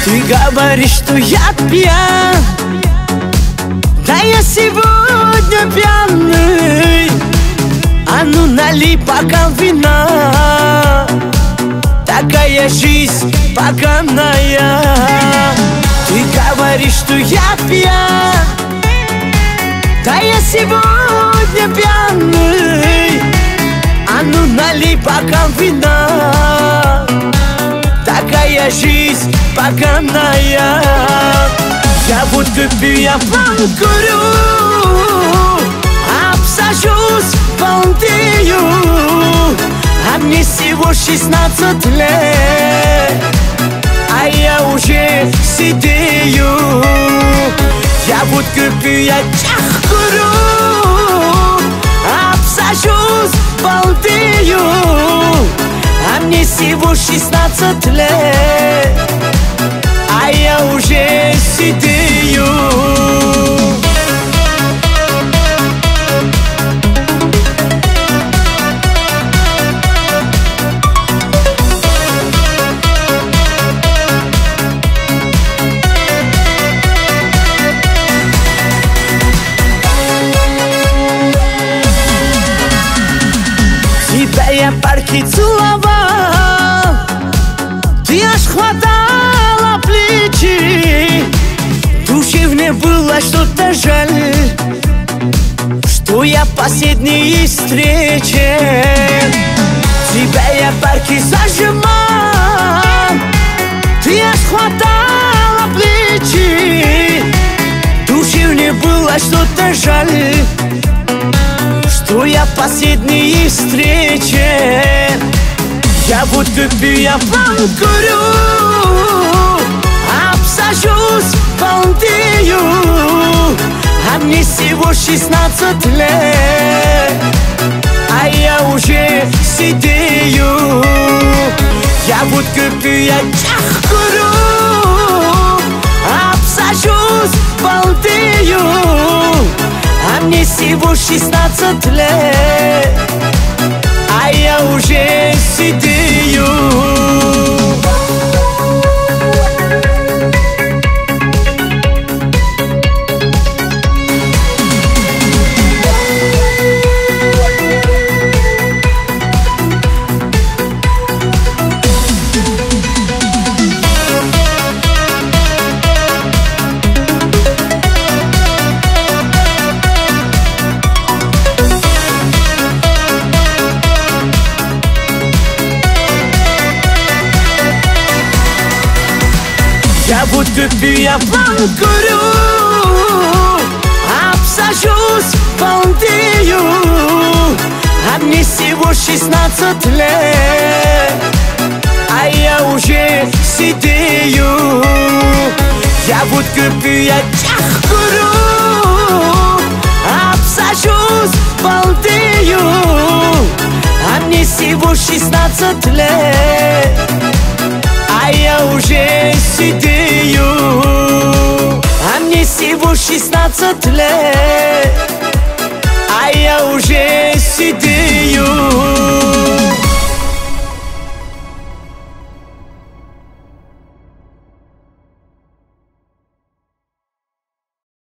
Ты говоришь, что я пьян, да я сегодня пьяный. А ну налей бокал вина, такая жизнь поганая. Ты говоришь, что я пьян, да я сегодня пьяный. А ну налей бокал вина, такая жизнь поганая. Я водку пью, я курю, обсажусь, балдею, а мне всего 16 лет, а я уже сидею. Я водку пью, я курю, обсажусь, балдею, а мне всего 16 лет, а я уже сидею. Тебя я парки целовал, ты аж хватала плечи. Душе мне было что-то жаль, что я последней встрече. Тебя я парки зажимал, ты аж хватала плечи. Душе мне было что-то жаль, что я последней встрече. Я водку пью, я курю, обсажусь, балдею, а мне всего 16 лет, а я уже сидею. Я водку пью, я курю, обсажусь, балдею, а мне всего 16 лет, а я уже сидею. Я водку пью, я курю, обсажусь, балдею, а мне всего 16 лет, а я уже сидею. Я водку пью, я курю, обсажусь, балдею, а мне всего 16 лет, а я уже сидею. А мне всего 16 лет, а я уже сидею.